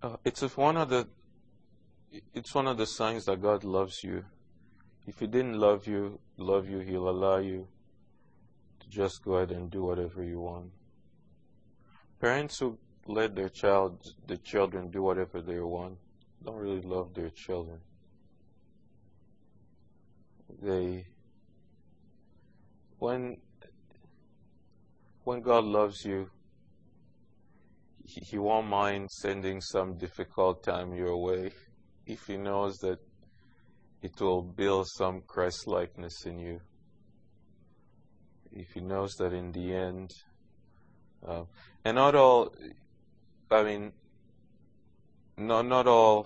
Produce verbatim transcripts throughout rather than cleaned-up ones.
Uh, it's of one of the it's one of the signs that God loves you. If He didn't love you, love you, He'll allow you to just go ahead and do whatever you want. Parents who let their child, the children, do whatever they want, don't really love their children. They, when, when God loves you, he, he won't mind sending some difficult time your way if He knows that it will build some Christ-likeness in you. If He knows that in the end, uh, and not all, I mean, not, not all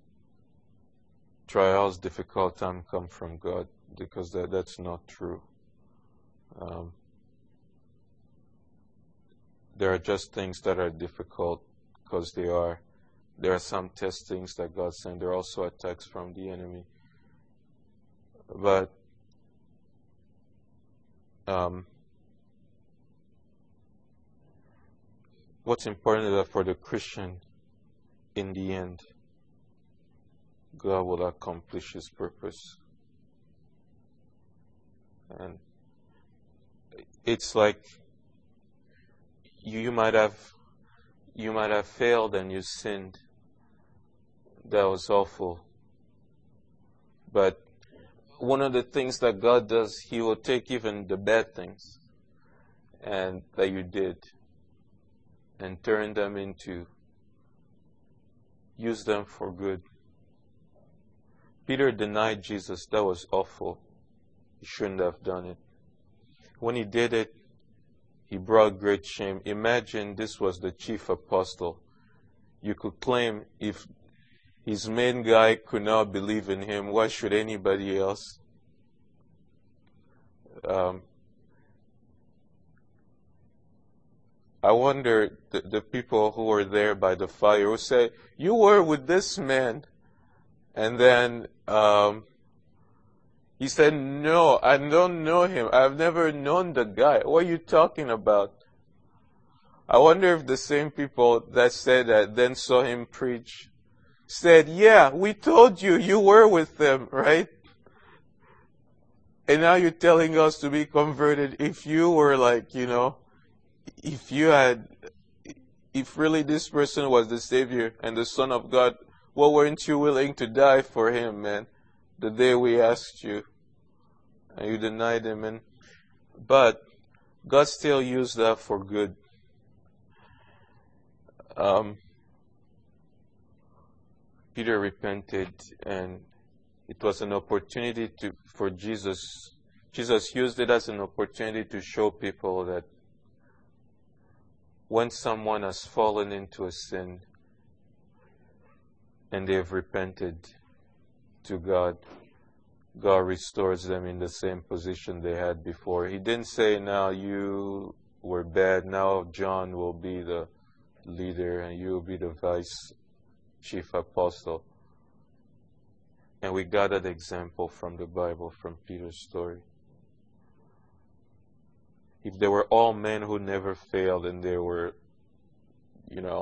trials, difficult time come from God, because that, that's not true. Um, there are just things that are difficult because they are. There are some testings that God sends. There are also attacks from the enemy. But um, what's important is that for the Christian, in the end, God will accomplish His purpose. And it's like you, you might have you might have failed and you sinned. That was awful. But one of the things that God does, He will take even the bad things and that you did and turn them into, use them for good. Peter denied Jesus. That was awful. He shouldn't have done it. When he did it, he brought great shame. Imagine this was the chief apostle. You could claim if his main guy could not believe in him, why should anybody else? Um, I wonder the, the people who were there by the fire who say, you were with this man. And then um, he said, no, I don't know him. I've never known the guy. What are you talking about? I wonder if the same people that said that then saw him preach said, yeah, we told you, you were with them, right? And now you're telling us to be converted. If you were like, you know, if you had, if really this person was the Savior and the Son of God, well, weren't you willing to die for Him, man? The day we asked you, and you denied Him. And, but God still used that for good. Um, Peter repented, and it was an opportunity to for Jesus. Jesus used it as an opportunity to show people that when someone has fallen into a sin and they have repented to God, God restores them in the same position they had before. He didn't say, now you were bad, now John will be the leader and you will be the vice chief apostle. And we got that example from the Bible, from Peter's story. If they were all men who never failed and they were, you know,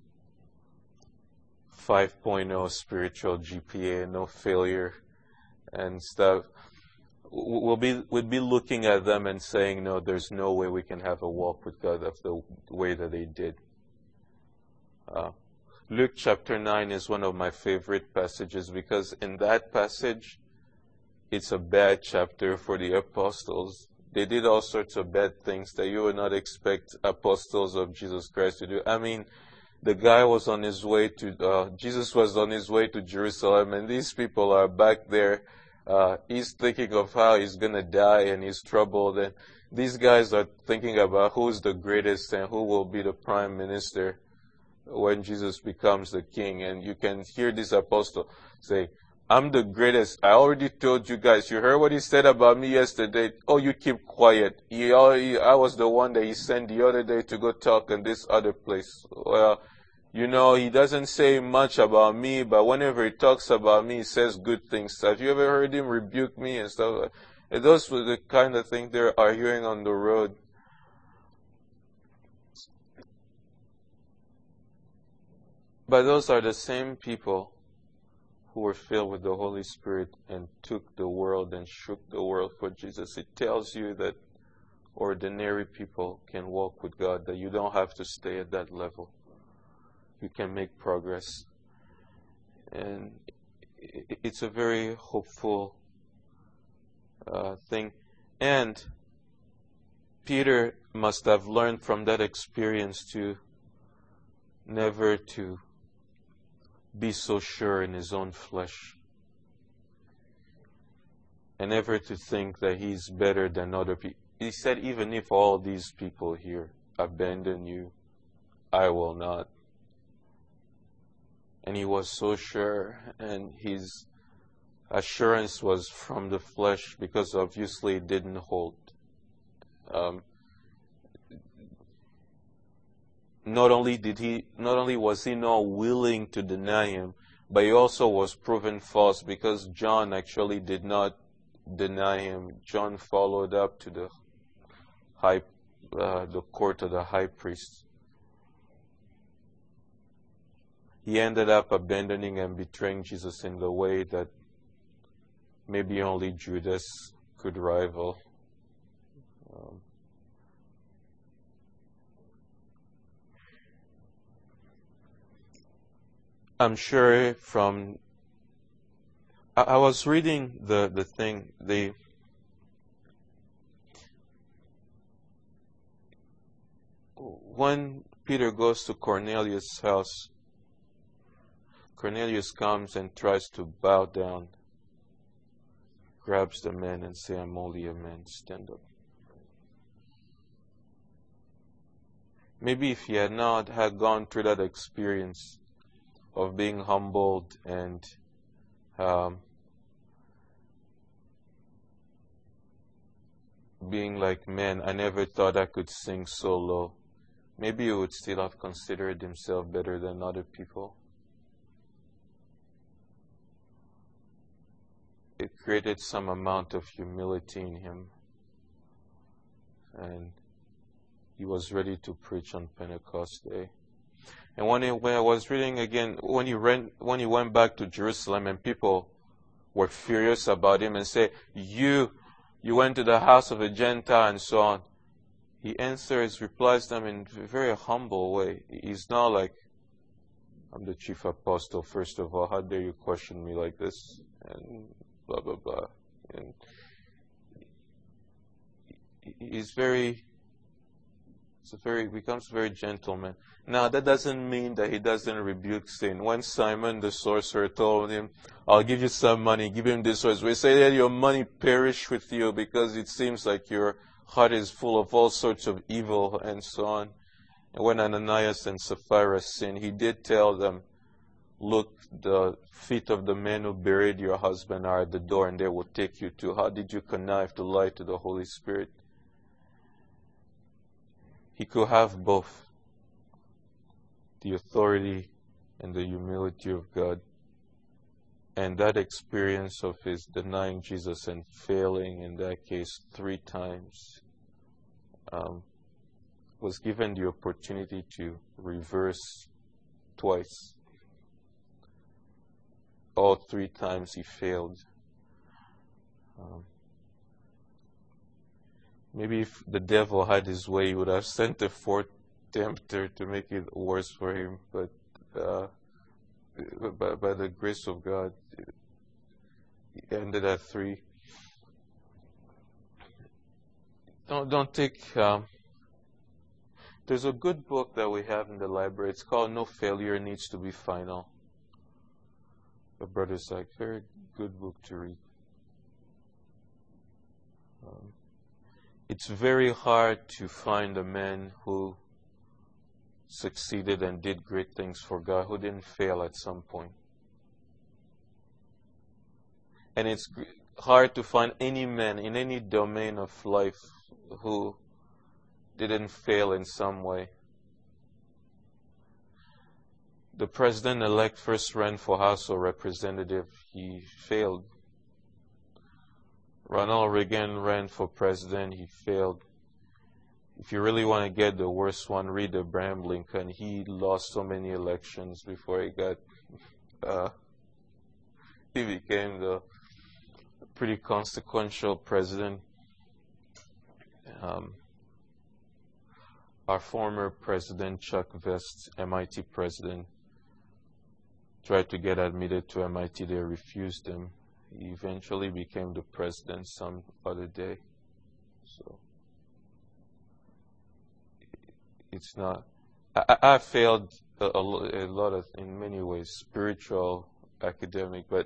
five point oh spiritual G P A, no failure and stuff, we'll be, we'd be looking at them and saying, no, there's no way we can have a walk with God of the way that they did. Uh, Luke chapter nine is one of my favorite passages because in that passage, it's a bad chapter for the apostles. They did all sorts of bad things that you would not expect apostles of Jesus Christ to do. I mean, the guy was on his way to, uh, Jesus was on his way to Jerusalem, and these people are back there. Uh, he's thinking of how he's going to die, and he's troubled. And these guys are thinking about who's the greatest and who will be the prime minister when Jesus becomes the king. And you can hear this apostle say, I'm the greatest. I already told you guys. You heard what he said about me yesterday. Oh, you keep quiet. He already, I was the one that he sent the other day to go talk in this other place. Well, you know, he doesn't say much about me, but whenever he talks about me, he says good things. Have you ever heard him rebuke me and stuff? And those were the kind of things they're arguing on the road. But those are the same people who were filled with the Holy Spirit and took the world and shook the world for Jesus. It tells you that ordinary people can walk with God, that you don't have to stay at that level. You can make progress. And it's a very hopeful uh, thing. And Peter must have learned from that experience to never to be so sure in his own flesh, and never to think that he's better than other people. He said, even if all these people here abandon you, I will not. And he was so sure, and his assurance was from the flesh, because obviously it didn't hold. Um, not only did he, not only was he not willing to deny him, but he also was proven false, because John actually did not deny him. John followed up to the high, uh, the court of the high priest. He ended up abandoning and betraying Jesus in the way that maybe only Judas could rival. Um, I'm sure from, I, I was reading the, the thing, the, when Peter goes to Cornelius' house, Cornelius comes and tries to bow down, grabs the man and says, I'm only a man, stand up. Maybe if he had not had gone through that experience of being humbled and um, being like, man, I never thought I could sing so low, maybe he would still have considered himself better than other people. It created some amount of humility in him, and he was ready to preach on Pentecost Day. And when, he, when I was reading again, when he, ran, when he went back to Jerusalem and people were furious about him and said, you, you went to the house of a Gentile and so on, he answers, replies them in a very humble way. He's not like, I'm the chief apostle, first of all, how dare you question me like this? And blah, blah, blah. And he's very, it's a very, becomes very gentleman. Now, that doesn't mean that he doesn't rebuke sin. When Simon the sorcerer told him, I'll give you some money, give him this words, we say that your money perish with you because it seems like your heart is full of all sorts of evil and so on. And when Ananias and Sapphira sinned, he did tell them, look, the feet of the men who buried your husband are at the door and they will take you to. How did you connive to lie to the Holy Spirit? He could have both the authority and the humility of God. And that experience of his denying Jesus and failing in that case three times um, was given the opportunity to reverse twice. All three times he failed. Um, maybe if the devil had his way, he would have sent a fourth tempter to make it worse for him. But uh, by, by the grace of God, he ended at three. Don't don't take. Um, there's a good book that we have in the library. It's called "No Failure Needs to Be Final." A brother's like, very good book to read. Um, it's very hard to find a man who succeeded and did great things for God who didn't fail at some point. And it's hard to find any man in any domain of life who didn't fail in some way. The president-elect first ran for House of Representative. He failed. Ronald Reagan ran for president. He failed. if you really want to get the worst one, read Abraham Lincoln. He lost so many elections before he got, uh, he became the pretty consequential president. Um, our former president, Chuck Vest, M I T president, tried to get admitted to M I T. They refused him. He eventually became the president some other day. So it's not. I, I failed a, a, a lot of, in many ways, spiritual, academic, but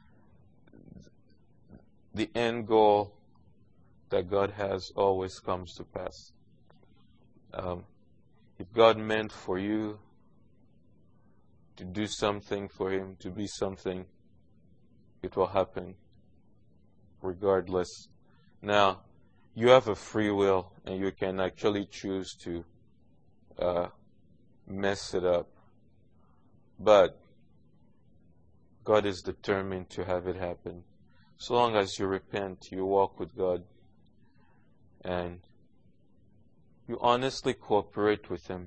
the end goal that God has always comes to pass. Um, if God meant for you to do something for Him, to be something, it will happen regardless. Now, you have a free will, and you can actually choose to uh, mess it up. But God is determined to have it happen. So long as you repent, you walk with God, and you honestly cooperate with Him,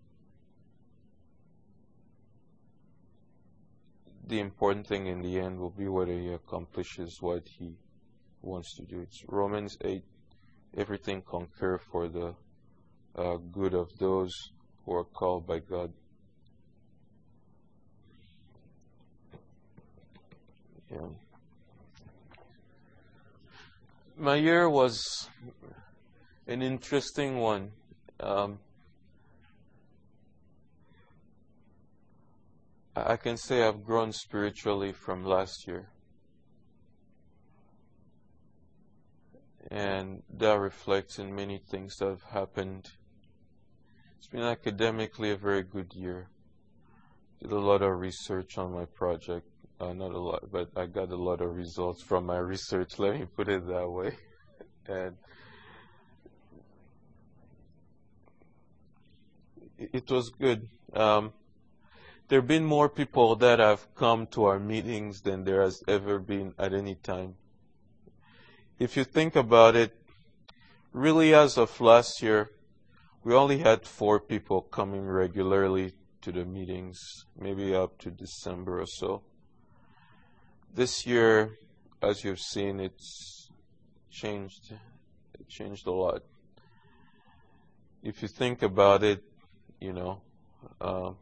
the important thing in the end will be whether He accomplishes what He wants to do. It's Romans eight, everything concur for the uh, good of those who are called by God. Yeah. My year was an interesting one. Um, I can say I've grown spiritually from last year. And that reflects in many things that have happened. It's been academically a very good year. Did a lot of research on my project. Uh, not a lot, but I got a lot of results from my research, let me put it that way. And it was good. Um, there have been more people that have come to our meetings than there has ever been at any time. If you think about it, really as of last year, we only had four people coming regularly to the meetings, maybe up to December or so. This year, as you've seen, it's changed. It changed a lot. If you think about it, you know, uh,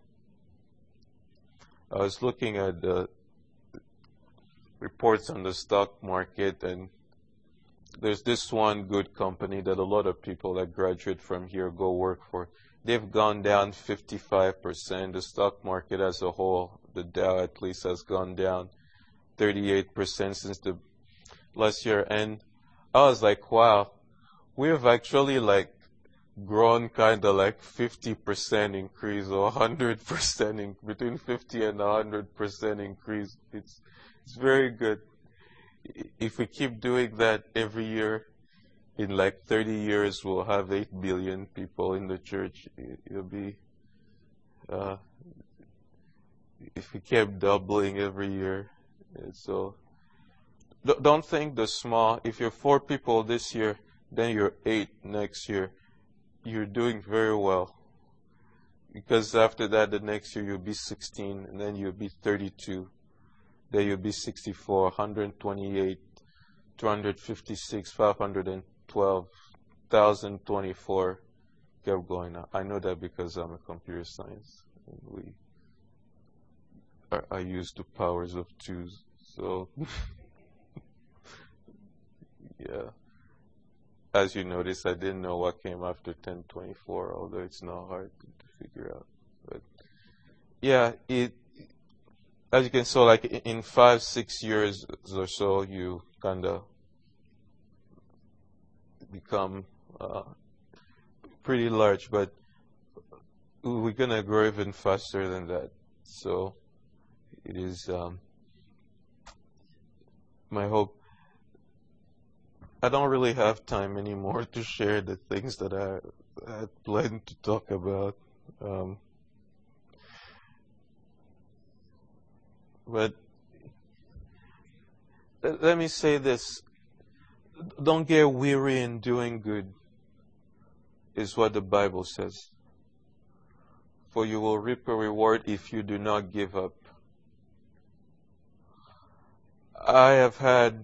I was looking at the reports on the stock market, and there's this one good company that a lot of people that graduate from here go work for. They've gone down fifty-five percent. The stock market as a whole, the Dow at least, has gone down thirty-eight percent since the last year. And I was like, wow, we've actually like grown kind of like fifty percent increase or one hundred percent, in, between fifty and one hundred percent increase. It's, it's very good. If we keep doing that every year, in like thirty years, we'll have eight billion people in the church. It'll be, uh, if we kept doubling every year. So don't think the small. If you're four people this year, then you're eight next year. You're doing very well. Because after that, the next year you'll be sixteen, and then you'll be thirty-two. Then you'll be sixty-four, one hundred twenty-eight, two hundred fifty-six, five hundred twelve, one thousand twenty-four. Kept going on. I know that because I'm a computer science. And we I use the powers of twos, so yeah. As you notice, I didn't know what came after ten twenty-four, although it's not hard to figure out. But yeah, it. As you can see, like in five, six years or so, you kind of become uh, pretty large. But we're gonna grow even faster than that. So. It is um, my hope. I don't really have time anymore to share the things that I had planned to talk about. Um, but let me say this. Don't get weary in doing good. is what the Bible says. For you will reap a reward if you do not give up. I have had,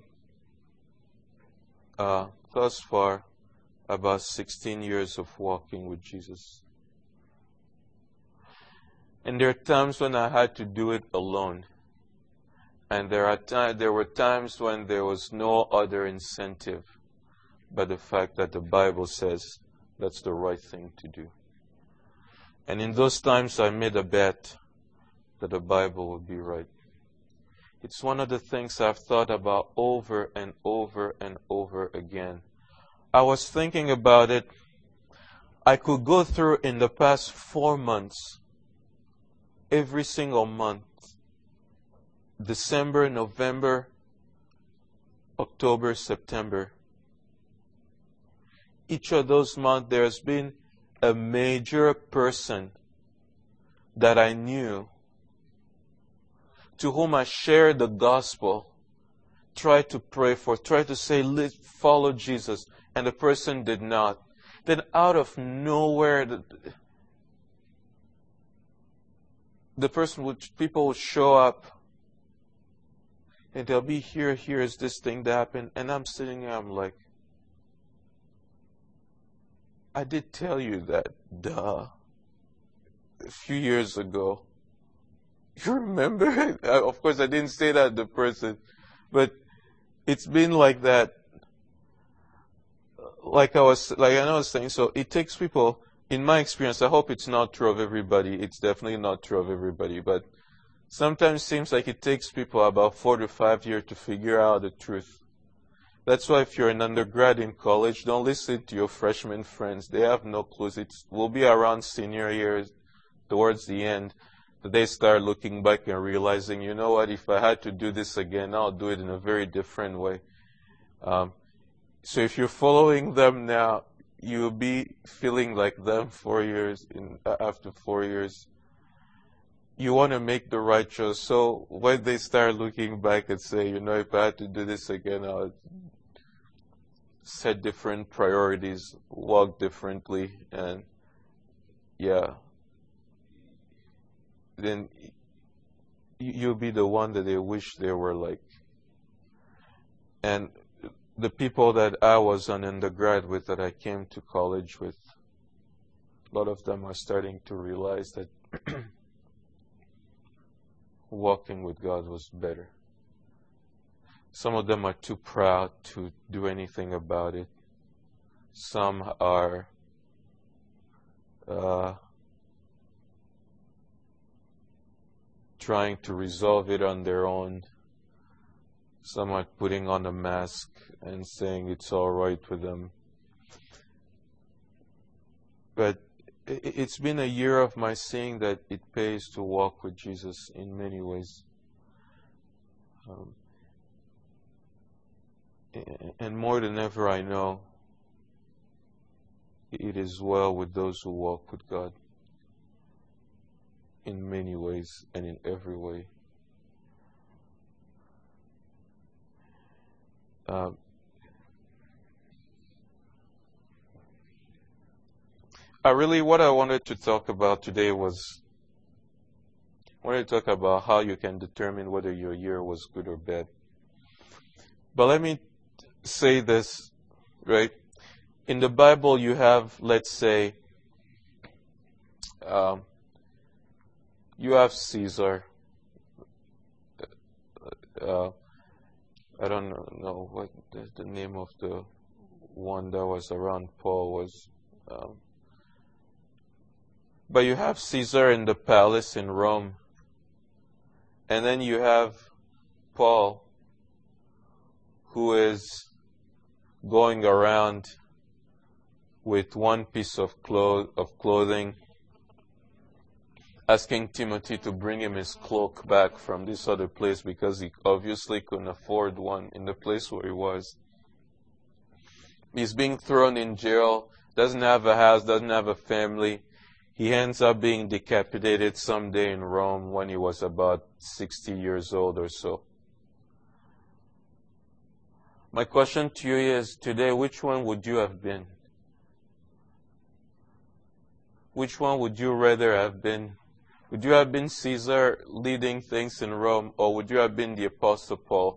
uh, thus far, about sixteen years of walking with Jesus. And there are times when I had to do it alone. And there are ti- there were times when there was no other incentive but the fact that the Bible says that's the right thing to do. And in those times I made a bet that the Bible would be right. It's one of the things I've thought about over and over and over again. I was thinking about it. I could go through in the past four months, every single month, December, November, October, September. Each of those months there has been a major person that I knew, to whom I shared the gospel, tried to pray for, tried to say, follow Jesus, and the person did not. Then out of nowhere, the, the person would, people would show up, and they'll be here, here is this thing that happened, and I'm sitting there, I'm like, I did tell you that, duh, a few years ago. You remember? Of course, I didn't say that to the person, but it's been like that. Like I was, like I was saying, so it takes people, in my experience, I hope it's not true of everybody. It's definitely not true of everybody, but sometimes it seems like it takes people about four to five years to figure out the truth. That's why if you're an undergrad in college, don't listen to your freshman friends. They have no clues. It will be around senior years, towards the end, that they start looking back and realizing, you know what, if I had to do this again, I'll do it in a very different way. Um, so if you're following them now, you'll be feeling like them four years, in, uh, after four years. You want to make the right choice. So when they start looking back and say, you know, if I had to do this again, I'll set different priorities, walk differently, and yeah, then you'll be the one that they wish they were like. And the people that I was an undergrad with, that I came to college with, a lot of them are starting to realize that walking with God was better. Some of them are too proud to do anything about it. Some are uh, trying to resolve it on their own. Some are putting on a mask and saying it's all right with them. But it's been a year of my seeing that it pays to walk with Jesus in many ways. Um, and more than ever, I know it is well with those who walk with God in many ways and in every way. Uh, I really, what I wanted to talk about today was, I wanted to talk about how you can determine whether your year was good or bad. But let me say this, right? In the Bible, you have, let's say, um, you have Caesar. Uh, I don't know what the, the name of the one that was around Paul was. Um, but you have Caesar in the palace in Rome. And then you have Paul, who is going around with one piece of, clo- of clothing, asking Timothy to bring him his cloak back from this other place because he obviously couldn't afford one in the place where he was. He's being thrown in jail, doesn't have a house, doesn't have a family. He ends up being decapitated someday in Rome when he was about sixty years old or so. My question to you is today, which one would you have been? Which one would you rather have been? Would you have been Caesar leading things in Rome, or would you have been the Apostle Paul?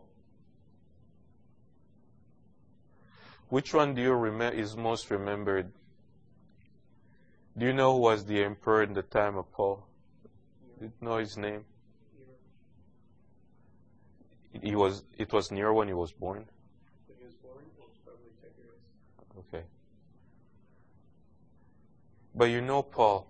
Which one do you remember is most remembered? Do you know who was the emperor in the time of Paul? Do you know his name? He was. It was Nero when he was born. When he was born, it was probably Tiberius. Okay. But you know Paul.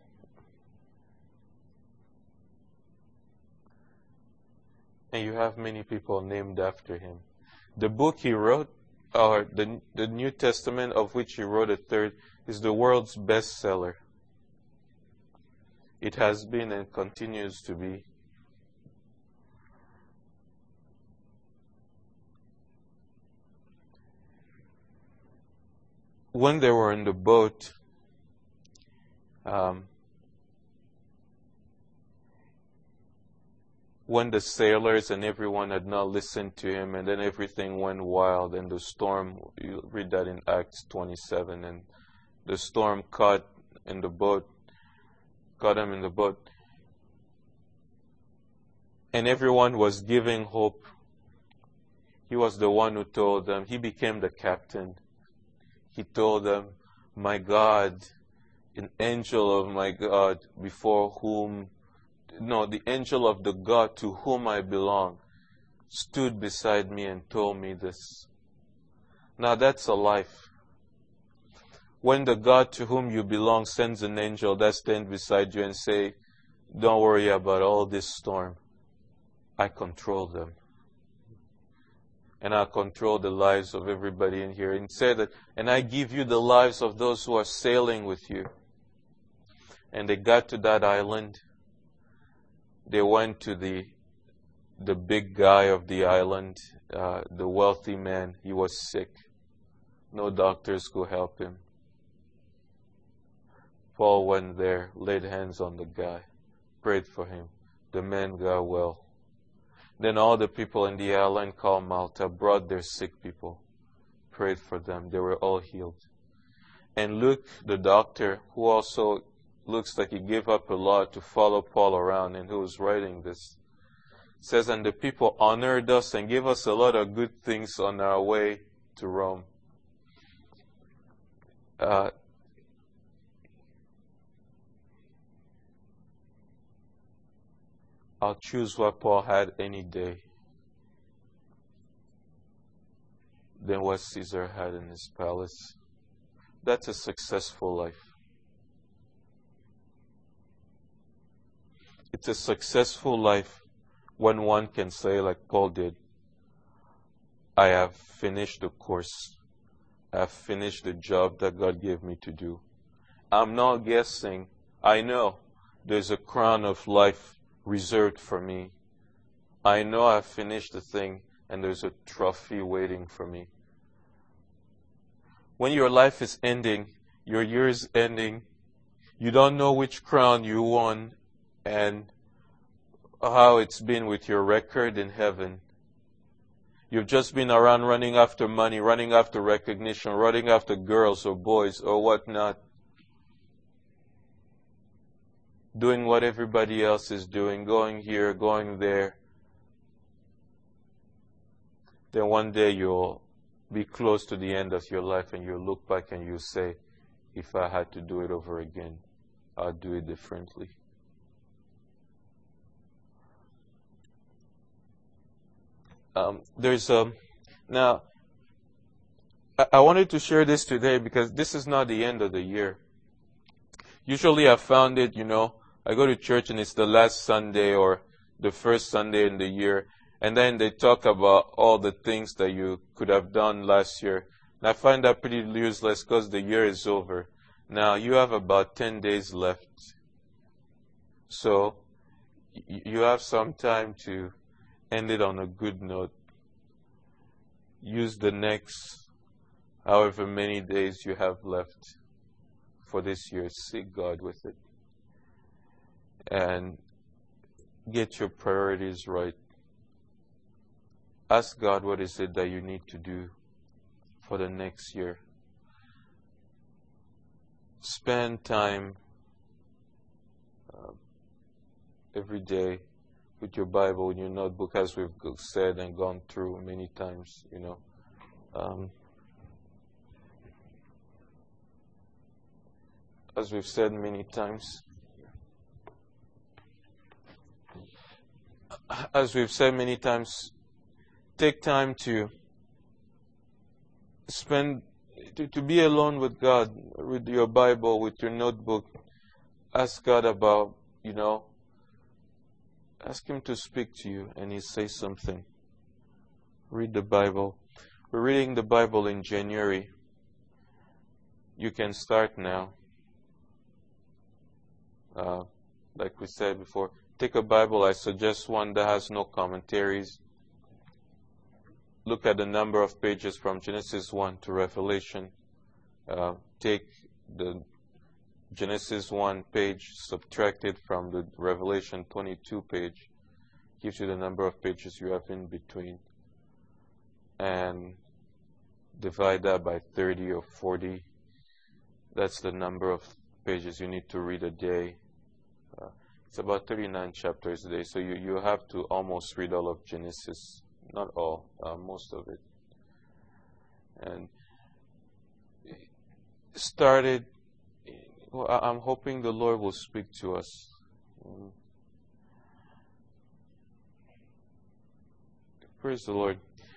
And you have many people named after him. The book he wrote, or the the New Testament of which he wrote a third, is the world's bestseller. It has been and continues to be. When they were in the boat, um, when the sailors and everyone had not listened to him, and then everything went wild, and the storm, you read that in Acts twenty-seven, and the storm caught in the boat, caught him in the boat, and everyone was giving hope. He was the one who told them. He became the captain. He told them, my God, an angel of my God, before whom, no, the angel of the God to whom I belong, stood beside me and told me this. Now that's a life. When the God to whom you belong sends an angel that stands beside you and say, don't worry about all this storm. I control them. And I control the lives of everybody in here. And say that, and I give you the lives of those who are sailing with you. And they got to that island. They went to the the big guy of the island, uh, the wealthy man. He was sick. No doctors could help him. Paul went there, laid hands on the guy, prayed for him. The man got well. Then all the people in the island called Malta brought their sick people, prayed for them. They were all healed. And Luke, the doctor, who also looks like he gave up a lot to follow Paul around and who was writing this, says, and the people honored us and gave us a lot of good things on our way to Rome. Uh, I'll choose what Paul had any day than what Caesar had in his palace. That's a successful life. It's a successful life when one can say, like Paul did, I have finished the course. I have finished the job that God gave me to do. I'm not guessing. I know there's a crown of life reserved for me. I know I've finished the thing and there's a trophy waiting for me. When your life is ending, your year is ending, you don't know which crown you won and how it's been with your record in heaven. You've just been around running after money, running after recognition, running after girls or boys or whatnot, doing what everybody else is doing, going here, going there. Then one day you'll be close to the end of your life and you'll look back and you'll say, if I had to do it over again, I'd do it differently. Um, there's a, now, I, I wanted to share this today because this is not the end of the year. Usually I found it, you know, I go to church and it's the last Sunday or the first Sunday in the year. And then they talk about all the things that you could have done last year. And I find that pretty useless because the year is over. Now, you have about ten days left. So, y- you have some time to end it on a good note. Use the next however many days you have left for this year. Seek God with it. And get your priorities right. Ask God what is it that you need to do for the next year. Spend time uh, every day with your Bible in your notebook, as we've said and gone through many times, you know. Um, as we've said many times, as we've said many times, take time to spend, to, to be alone with God, with your Bible, with your notebook. Ask God about, you know, ask Him to speak to you and He says something. Read the Bible. We're reading the Bible in January. You can start now. Uh, like we said before, take a Bible. I suggest one that has no commentaries. Look at the number of pages from Genesis one to Revelation. Uh, take the Genesis one page, subtract it from the Revelation twenty-two page. Gives you the number of pages you have in between. And divide that by thirty or forty. That's the number of pages you need to read a day. Uh, it's about thirty-nine chapters a day, so you, you have to almost read all of Genesis. Not all, uh, most of it. And started, well, I'm hoping the Lord will speak to us. Mm. Praise the Lord.